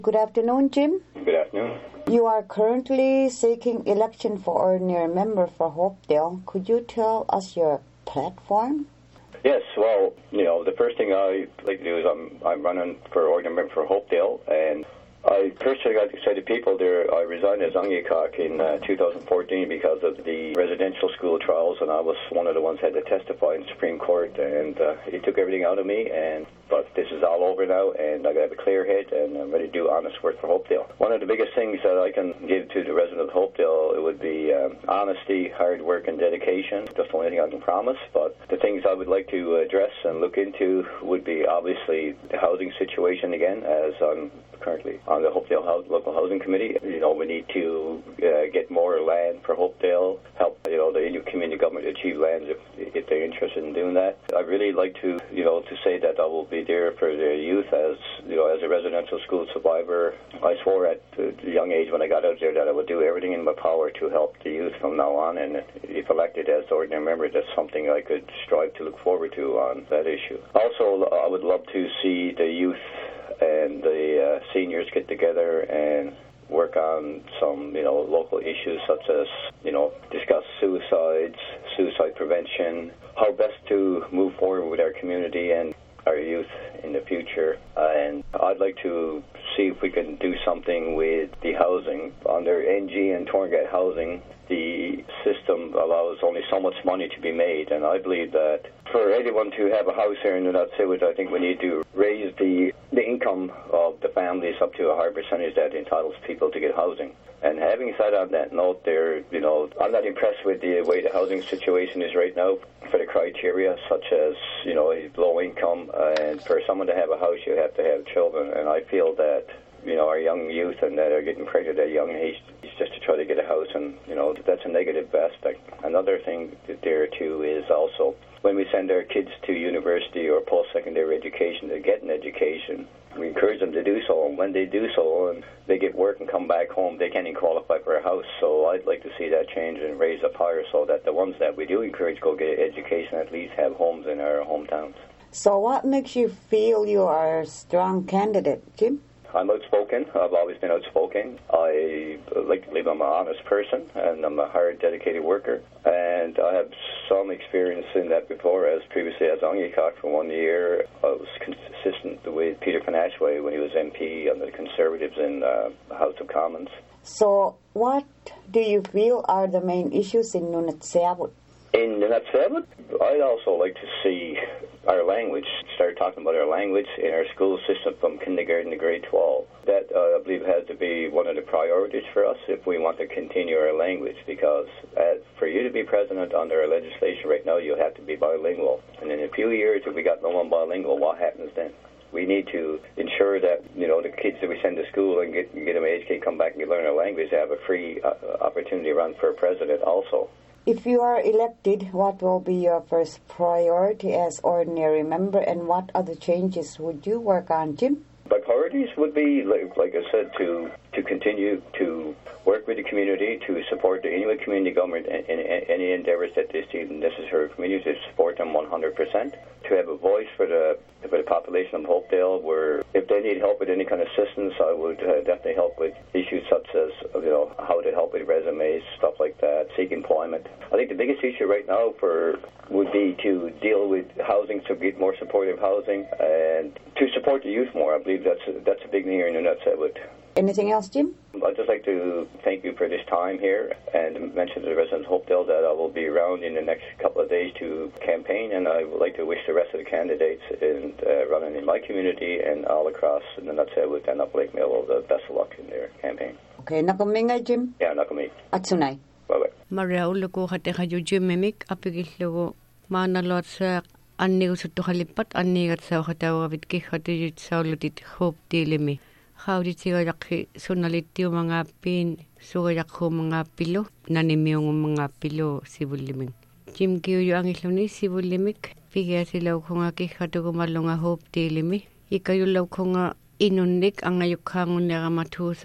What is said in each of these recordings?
Good afternoon, Jim. Good afternoon. You are currently seeking election for ordinary member for Hopedale. Could you tell us your platform? Yes, well, the first thing I like to do is I'm running for ordinary member for Hopedale, and I personally got excited people there. I resigned as Ungikok in 2014 because of the residential school trials, and I was one of the ones that had to testify in Supreme Court, and it took everything out of me, but this is all over now, and I have a clear head, and I'm ready to do honest work for Hopedale. One of the biggest things that I can give to the resident of Hopedale, it would be honesty, hard work, and dedication. That's the only thing I can promise, but the things I would like to address and look into would be obviously the housing situation again, as I'm currently on the Hopedale Local Housing Committee. We need to get more land for Hopedale, help the Inuit community government achieve lands if they're interested in doing that. I'd really like to say that I will be there for the youth as a residential school survivor. I swore at the young age when I got out there that I would do everything in my power to help the youth from now on, and if elected as ordinary member, that's something I could strive to look forward to on that issue. Also, I would love to see the youth and the seniors get together and work on some, local issues such as, discuss suicide prevention, how best to move forward with our community and our youth in the future. And I'd like to see if we can do something with the housing. Under NG and Torngat housing, the system allows only so much money to be made, and I believe that for anyone to have a house here in Nunatsiavut, I think we need to raise the income of the families up to a higher percentage that entitles people to get housing. And having said on that note there, I'm not impressed with the way the housing situation is right now for the criteria, such as, low income, and for someone to have a house, you have to have children. And I feel that, our young youth and that are getting pregnant at a young age just to try to get a house, and, that's a negative aspect. Another thing there, too, is also when we send our kids to university or post-secondary education to get an education, we encourage them to do so, and when they do so and they get work and come back home, they can't even qualify for a house. So I'd like to see that change and raise up higher so that the ones that we do encourage go get education at least have homes in our hometowns. So what makes you feel you are a strong candidate, Jim? I'm outspoken. I've always been outspoken. I like to believe I'm an honest person, and I'm a hard, dedicated worker. And I have some experience in that before, as previously as Ungikok for 1 year. I was consistent with Peter Panashway when he was MP under the Conservatives in the House of Commons. So what do you feel are the main issues in Nunatsiavut? In Nunatsiavut, I'd also like to see our language, start talking about our language in our school system from kindergarten to grade 12. That, I believe, has to be one of the priorities for us if we want to continue our language, because for you to be president under our legislation right now, you have to be bilingual. And in a few years, if we got no one bilingual, what happens then? We need to ensure that, the kids that we send to school and get them educated, come back and learn our language, have a free opportunity to run for president also. If you are elected, what will be your first priority as ordinary member, and what other changes would you work on, Jim? My priorities would be, like I said, to continue to work with the community, to support the Inuit community government in any endeavors that they see necessary for me to support them 100%, to have a voice for the population of Hopedale, where if they need help with any kind of assistance, I would definitely help with issues such as, how to help with resumes, stuff like that, seek employment. I think the biggest issue right now would be to deal with housing, to get more supportive housing, and to support the youth more. I believe that's a big thing here in Nunatsiavut. Anything else, Jim? I'd just like to thank you for this time here and mention to the residents of Hopedale that I will be around in the next couple of days to campaign, and I would like to wish the rest of the candidates in running in my community and all across Nunatsiavut and Upper Lake Mill the best of luck in their campaign. Okay, nakamingay, Jim? Yeah, nakamingay. Atsunay. Bye-bye. Maria uluko kateka Jim Mimik apigillugu maanalot sa anniusuttuqalipat annigat saukhatawavit kihhatijut saulutit Hopedale Hauditigalaki sunalittiumangappiin sugayaqhuumangaappillu nanimiungumangaappillu sivullimik Jim kiuyu angilluni sivullimik pigiasilaukhungakihhatugumallunga Hopedale ikayullaukhunga inunnik angayukhaangunnerama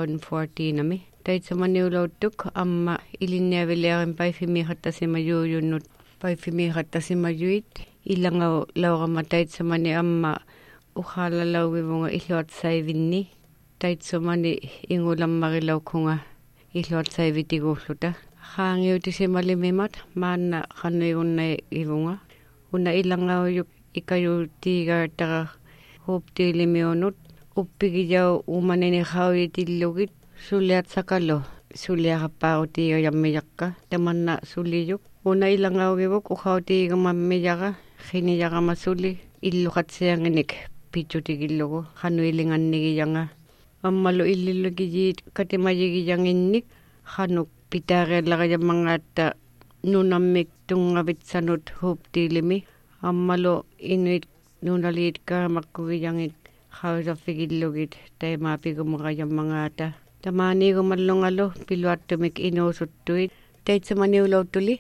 2014 ami taitsamaniulautuk amma ilinniavileerin paifimiihattasimayuujunnut paifimiihattasimayuit ilanga laurama taitsamani amma ukhaalalauivunga illuatsaivinni taitsumani ingulammarilaukkunga illuatsaivitiguulluta haangiutisimalimimat maanna qannuigunnai ivunga una ilangaujuk ikayutiigaattara huuptiilimiunut uppigijau umanini hauyitillugit suliatsakalo suliaqappaarutiigajammijakka tamanna sulijuk una ilangaugivuk uhautiigamammijaqa qinijaqamasuli illuqatsianginik pitsutigillugu qanuilingannigijanga ammalu illillugijiit katimajigijanginnik qanuk pitaareallaqajammangaatta nunammik tungavitsanut huuptiilimi ammalu inuit nunaliit kaamakkugijangit qausaffikillugit taimaapigumaqajammangaata tamaaniigumallungalu piluattumik inuusuttuit taitsamaniulauttuli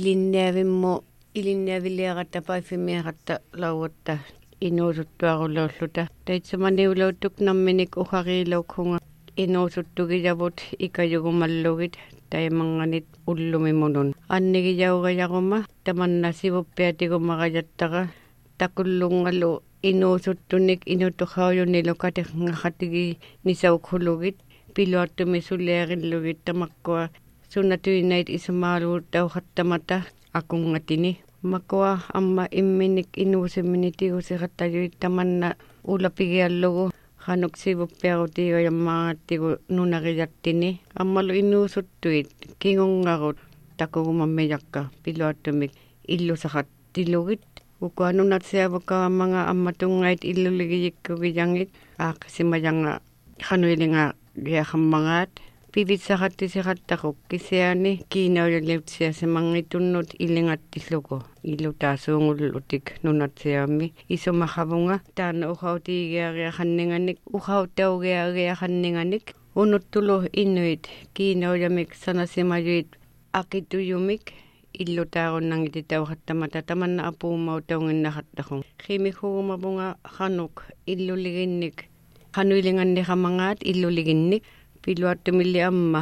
ilinniaviliaqatta paifimiaqatta lauatta inuusuttuarulluulluta taitsamaniulauttuk namminik uqariilaukkunga inuusuttugijavut ikayugumallugit taimanganit ullumimunun annigijauqajaquma tamanna sivuppiatigumaqajattaqa takullungalu inuusuttunik inutuqaujunilu katiqngaxatigi nisaukhulugit piluattumi suliaqillugit tamakkua sunnatuinait isumaaluut tauqattamata akungatini makua amma imminik inuusimminitigusiqattajuit tamanna ulapigiallugu qanuk sivuppiarutiigajammaangattigu nunaqiyattini ammalu inuusuttuit kingungarut takugumammijakka piluattumik illusaqattilugit ukuanunatsiavukavamanga ammatungait illuligijikkugijanngit aaqsimajanga qanuilinga giaqammangaat pivitsaqattisiqattaquk kisiani kiinauliutsiasimanngitunnut ilingattillugu illutaasuungullutik nunatsiaammi isumaqavunga taana uqautiigiariaqanninganik uqautaugiariaqanninganik unuttulu inuit kiinauliamik sanasimajuit aqituyumik illutaarunnangiti tauqattamata tamanna apuumau taunginnaqattaqun qimikhugumapunga qanuk illuliginnik qanuilinganniqamangaat illuliginnik piluattumilli amma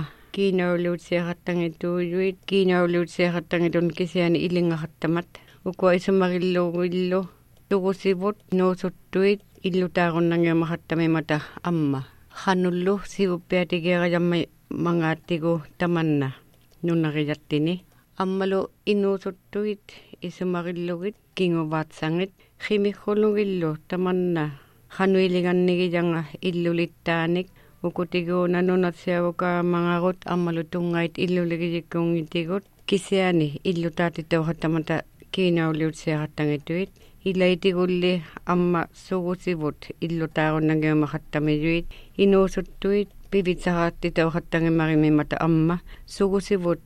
kiinauliutsiaqattangituun kisiani ilingaqattamat ukua isumaqilluuguillu tugusivut nuusuttuit illutaarunnangiumaqattamimata amma qanullu sivuppiatigiaqajamma mangaattigu tamanna nunaqiyattini ammalu inuusuttuit isumaqillugit kinguvaatsanngit qimikkhulugillu tamanna qanuilingannigijanga illulittaanik ukutiguuna nunatsiavukaammangagut ammalu tungait illuligijikkuungitigut kisiani illutaatitauqattamata kiinauliutsiaqattangituit ilaitigulli amma sugusivut illutaarunnangiumaqattamijuit inuusuttuit pivitsaqaattitauqattangimarimimata amma sugusivut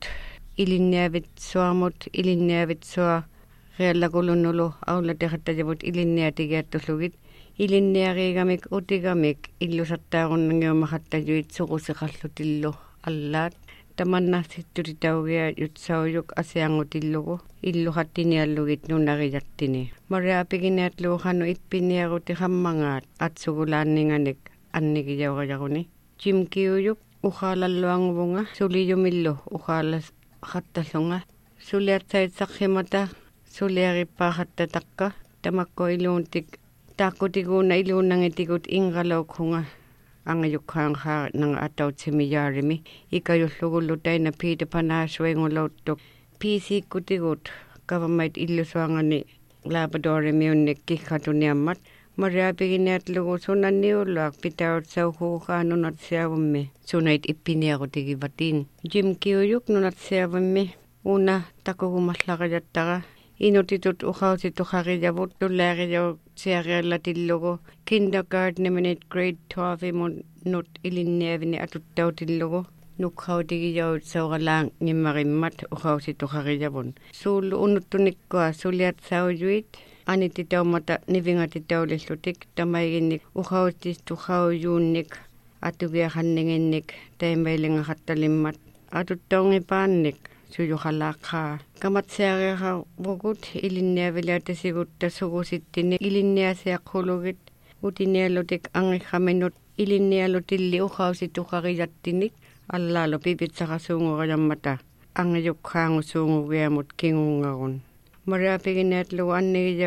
ilinniavitsua reallakulunnulu aulateqattajavut ilinniatigiattullugit ilinniariigamik utigamik illusattaarunnangiumaqattajuit suqusiqallutillu allaat tamanna sittutitaugia yutsaujuk asiangutillugu illuqattiniallugit nunaqiyattini mariapiginiatlugu qanu ippiniarutiqammangaat atsugulaanninganik annigijauqajaquni jimkiuyuk uqaalalluanguvunga suliyumillu uqaalaqattallunga suliatsaitsaqqimata suliarippaaxattatakka tamakko iluuntik taakkutiguuna iluunnangitigut inqalaukkunga angayukkaanqaa nanga atautsimiyaarimi ikayullugullu taina Peter Panasuingulauttuk piisiikkutigut government illusuangani labradorimiunnik kiqqatuniammat mariapiginiatlugu sunanniulluaq pitautsauhuuqaa nunatsiavummi sunait ippiniaqutigivatiin jimkiuyuk nunatsiavummi una takugumallaqajattaqa inutitut uqausituqaqijavut tullaaqijautsiariallatillugu kindergarteniminit grade 12 imunut ilinniavini atuttautillugu nuqqautigijaut sauqalaang ngimmarimmat uqausituqaqijavun suullu unuttunikkua suliatsaujuit anititaumata nivingatitaulillutik tamaiginnik uqaustistuqaujuunnik atugiaqanninginnik taimailingaxattalimmat atuttaungipaannik suyuqalaaqaa kamatsiariaqavugut ilinniaviliatasigutta sugusittini ilinniasiaqqulugit utiniallutik angiqaminut ilinniallutilli uqausituqaqijattinik allaalu pipitsaqasuunguqajammata angayukkaangusuungugiamut kingungagun mariapiginiatlugu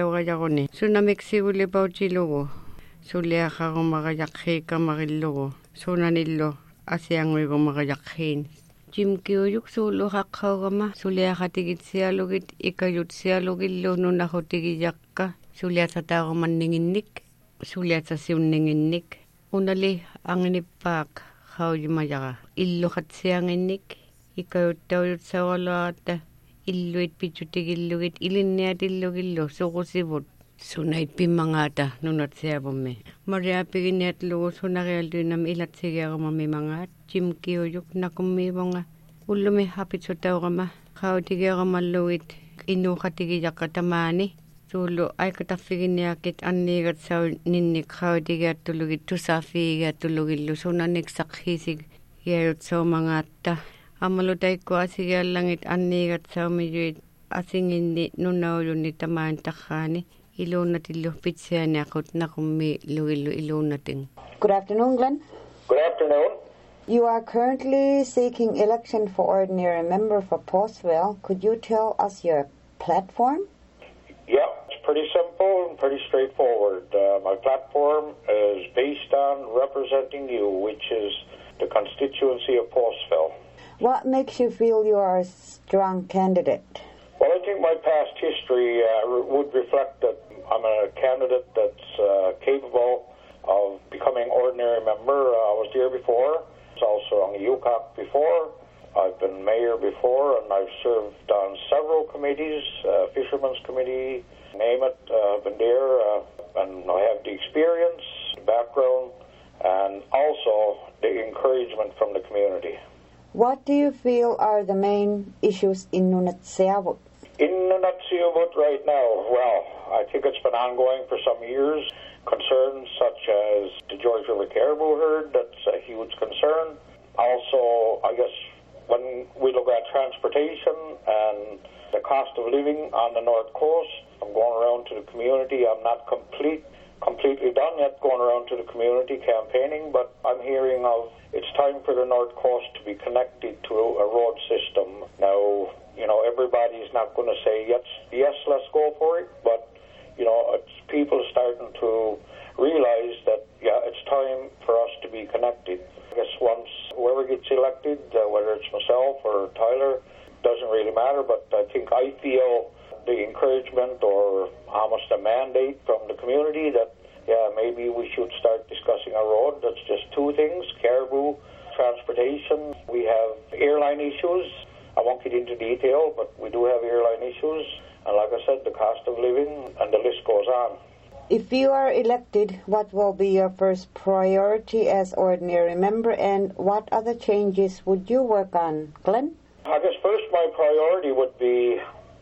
annigijauqajaquni sunamik sigulipautsilugu suliaqarumaqajaqqiikamaqillugu Sunanillo asianguigo maqayaqhiin. Jimkiuyuk suulu haqqaugama suliaqatigitsialugit ikayutsialugillu nunahutigijakka suliatataagumanninginnik suliatasiunninginnik unali anginippaaq haujumajaga illuqatsianginnik ikayuttauyutsawalaata illuit pichutigillugit ilinniatillugillu suqusivut sunait pimmangata nunatsiavumme mariapiginiatlugu sunarialtuinam ilatsigiagamami mangaat jimkiuyuk nakummivonga ullumi hapitsutaugama qautigiagamalluit innuqatigijaqqatamaani suulu aikataffiginiakit anniigatsau ninnik qautigiattulugit tusaafiigiattulugillu sunanik saqhiisig iayutsaumangaata amalutaikku asigiallangit anniigatsaumiyuit asinginni nunaulunni tamaan taqhaani iluunatillu pitsianiaqut naqummi lugillu iluunatin. Good afternoon, Glenn. Good afternoon. You are currently seeking election for ordinary member for Postville. Could you tell us your platform? Yeah, it's pretty simple and pretty straightforward. My platform is based on representing you, which is the constituency of Postville. What makes you feel you are a strong candidate? Well, I think my past history would reflect that I'm a candidate that's capable of becoming ordinary member. I was there before. I was also on the UCOC before. I've been mayor before, and I've served on several committees, Fishermen's Committee, name it. I've been there, and I have the experience, the background, and also the encouragement from the community. What do you feel are the main issues in Nunatsiavut? In Nunatsiavut right now, well, I think it's been ongoing for some years. Concerns such as the George River Caribou herd, that's a huge concern. Also, I guess when we look at transportation and the cost of living on the North Coast, I'm going around to the community. I'm not completely done yet going around to the community campaigning, but I'm hearing of it's time for the North Coast to be connected to a road system. Now, everybody's not going to say, yes, let's go for it, but, it's people starting to realize that, it's time for us to be connected. I guess once whoever gets elected, whether it's myself or Tyler, doesn't really matter, but I feel the encouragement or almost a mandate from the community that, maybe we should start discussing a road. That's just two things, caribou, transportation. We have airline issues. I won't get into detail, but we do have airline issues. And like I said, the cost of living, and the list goes on. If you are elected, what will be your first priority as ordinary member, and what other changes would you work on? Glenn? I guess first my priority would be,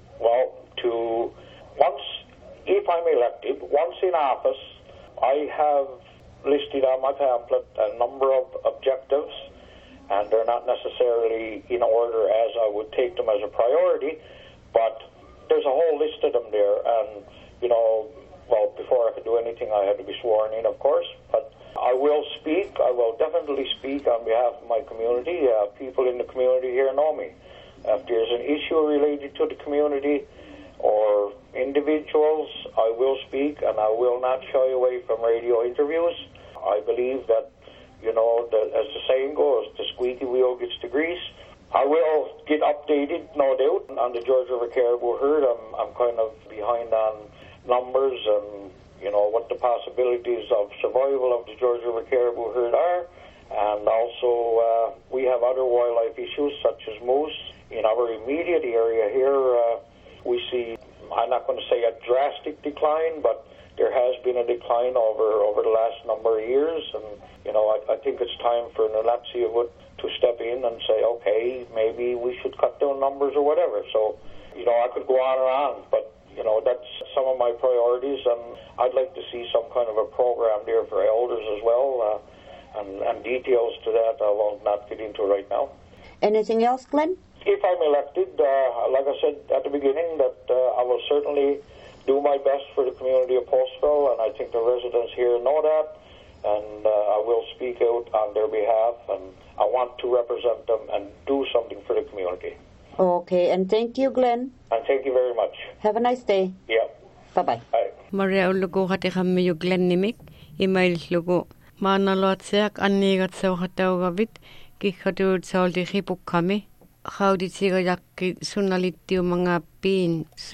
if I'm elected, once in office, I have listed on my pamphlet a number of objectives, and they're not necessarily in order as I would take them as a priority, but there's a whole list of them there, and, before I could do anything, I had to be sworn in, of course, but I will definitely speak on behalf of my community. People in the community here know me. If there's an issue related to the community or individuals, I will speak, and I will not shy away from radio interviews. I believe that, that as the saying goes, the squeaky wheel gets the grease. I will get updated, no doubt, on the George River Caribou herd. I'm kind of behind on numbers and, what the possibilities of survival of the George River Caribou herd are. And also, we have other wildlife issues such as moose. In our immediate area here, we see, I'm not going to say a drastic decline, but there has been a decline over the last number of years. And, I think it's time for Nunatsiavut to step in and say, okay, maybe we should cut down numbers or whatever. So, I could go on and on, but, that's some of my priorities, and I'd like to see some kind of a program there for elders as well, and details to that I will not get into right now. Anything else, Glenn? If I'm elected, like I said at the beginning, that I will certainly do my best for the community of Postville, and I think the residents here know that, and I will speak out on their behalf, and I want to represent them and do something for the community. Okay, and thank you, Glenn. And thank you very much. Have a nice day. Yeah. Bye-bye. Bye. Maria ulugu hati kami Glenn nimik, email lugu Maanaloatsiak anniigatsauqataugavit kikkatuutsaulti ripukkami qauditsigajaqki sunnalittiumangaappiin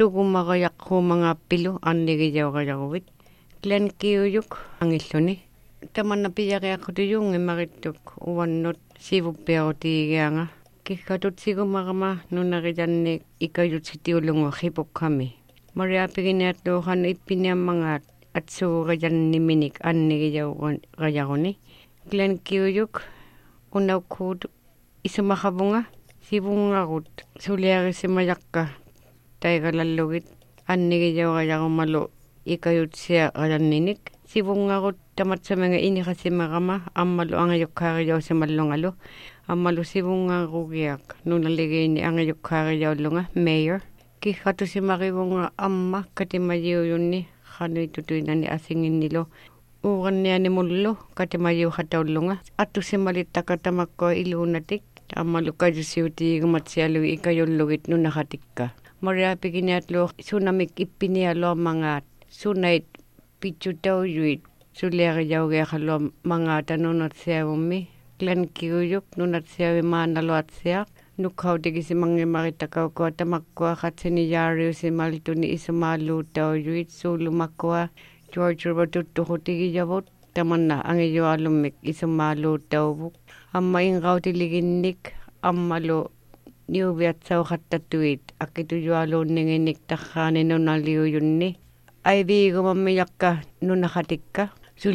sukumaqajaqquumangaapilu annigijauqajaquvit Glenkiuyuk angilluni tamanna piyariaqutuyungimarittuk uvannut sivuppiarutiigianga kikkatutsigumarama nunarijanni ikayutsitiulungu ripukkami mariapiginiatluuqan ippiniammangaat atsuurajanniminik annigijauqajaquni Glenkiuyuk unaukkuut isumaqavunga sivungarut suliarisimayaqqa taigalallugit annigijauqajaqummalu ikayutsia ajanninik sivungarut tamatsamanga iniqasimarama ammalu angajukkaarijaussimallungalu ammalu sivungarugiaq nunaligiini angajukkaarijaulunga mayor kiqqatusimarivunga amma katimajiuyunni qanuitutuinani asinginnilo uurannianimullu katimajiuqataullunga attusimalittaqatamakko iluunatik ammalu kajusiutiigumatsialugi ikajullugit nunaqatikka mariapiginiatlu sunamik ippinialuamangaat sunait pichutauyuit suliarijaugiaqalua mangaata nunatsiavummi Glenkiuyuk nunatsiavi maanaluatsiaq nukkautikisimangimarittakaukkua tamakkua qatsiniyaariusimaltuni isumaaluutauyuit suulumakkua George Rivotuttuqutigijavut tamanna angijualummik isumaaluutauvuk amma inqautiliginnik ammalu niuviatsauqattatuit akitujualuunninginnik tarraani nunaliuyunni aiviigumammijakka nunaqatikka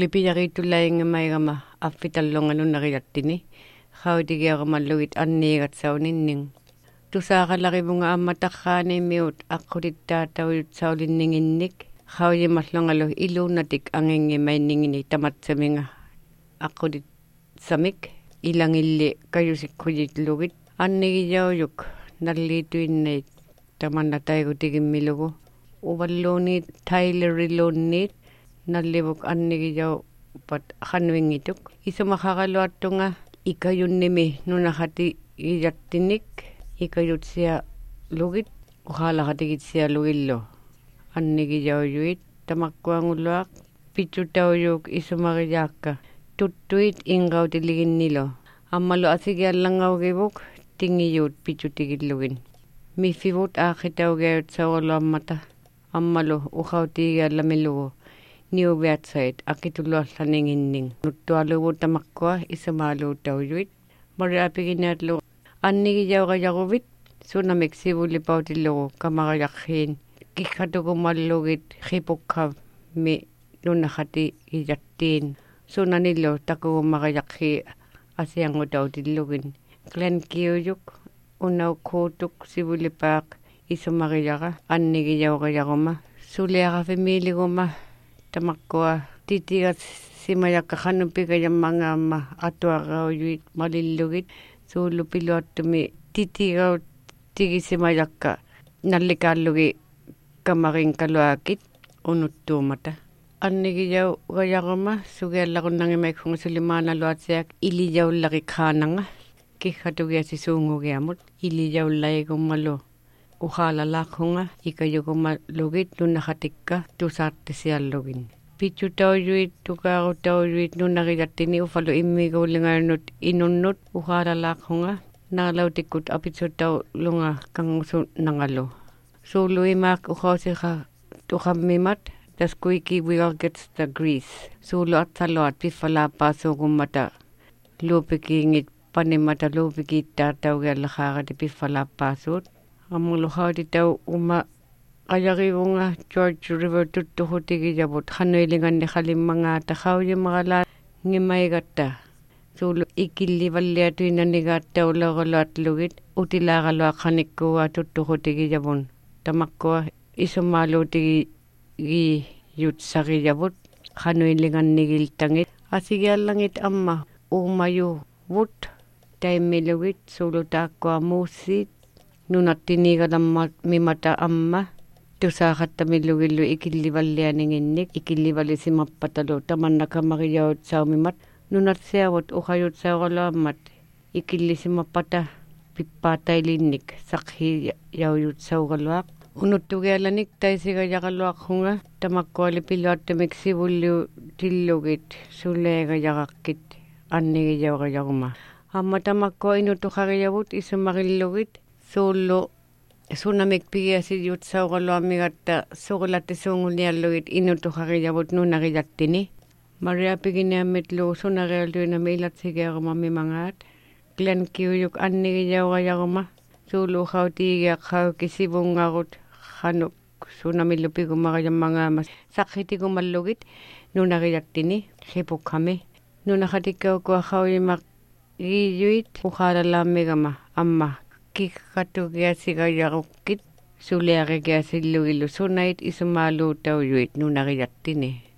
sulipiyariitullaingamaigama affitallunga nunarijattini qautigiaqamallugit anniigatsauninning tusaaqalarivunga amma tarraanimmiut aqutittaatauyut saulinninginnik qaujimallungalu iluunatik angingimainingini tamatsaminga aqutit samik ilangilli kajusikkujitlugit annigijauyuk nalliituinnait tamanna taigutigimmillugu uvalluunit taileriluunniit nallivuk annigijau pat qanvingituk isumaqaqaluattunga ikayunnimi nunaqati ijattinik ikayutsia lugit uqaalaqatigitsia lugillu annigijauyuit tamakkuangulluaq pichutauyuk isumarijaakka tuttuit inqautiliginnilo ammalu asigiallangaugivuk tingiyuut pichutigillugin miffivut aaqitaugiayut saugaluammata ammalu uqautigiallamillugu niuviatsait akitulluallaningиннин nuttualuvut tamakkua isumaaluutauyuit mariapiginiatlu annigijauqajaquvit sunamik sivulipautillugu kamarajaqhiin kikkatukumallugit qipukkammi nunaqati ijattiin sunanillu takugumarajaqhi asiangutautillugin Glenkiuyuk unaukkuutuk sivulipaaq isumarijaqa annigijauqajaquma suliaqafimiiliguma tamakkua titigat simajakka qanupikajammangaamma atuaqauyuit malillugit suulupiluattumi titigaut tigisimajakka nallikaallugi kamarinkaluakit unuttuumata annigijauqajaquma sugiallaqunnangimaikkunga sulimaanaluatsiak ilijaullaqi qaananga kiqqatugiasisuungugiamut ilijaullaigummalu uqaalalaaqhunga ikayugumalugit nunaqatikka tusaartisiallugin pichutauyuit tukaarutauyuit nunarijattini ufalu immiguulingaarnut inunnut uqaalalaaqhunga naalautikkut apitsutaulunga kangusu nangalu suuluimaaq uqausiqa tuqammimat the squeaky wheel gets the grease suulu atsaluat piffalaappaasuugummata luupikingit panimata luupikiittaataugiallaqaaqati piffalaappaasuut amuluhautitau uma ajarigunga George River tuttuqutigijavut qanuilinganni qalimmangaata qaujimaqala ngimaigatta suulu ikillivalliatuinanigaattaulaqaluatlugit utilaaqaluaqqanikkuga tuttuqutigijavun tamakkua isumaaluutigiyutsaqijavut qanuilingannigiltangit asigiallangit amma uumayuvut taimmilugit suulutaakkua muussiit nunattinigalamma mimata amma tusaaqattamillugillu ikillivallianinginnik ikillivalisimappatalu tamannakamaqijaut saumimat nunatsiavut uqajutsauqaluammat ikillisimappata pippaatailinnik saqhijaujut saugaluaq Unuttugialanik taisigajaluaqhunga tamakkuali piluattamik sivullu tillugit suleegajaqakkit annigijauqajaquma amma tamakkua inutuqarijavut isumaqillugit suullu sunamik pigiasit jutsauqaluamigatta suqulatti suunguliallugit inutuqarijavut nunaqillattini Maria piginiammitlu sunaqialluinami ilatsigiaqumammi mangaat Glenn kiuyuk annigijauqajaquma suuluuqautiigiaqqauki sivungagut hanuk sunamillu pigumaqajammangaama saqhitikumallugit nunaqillattini qipukkami nunaqatikkaukkuaqauyimaq giiyuit uqaalalaamigama amma kikkatugiasigajaqukit suliaqigiasillugillu sunait isumaaluutauyuit nunaqillattini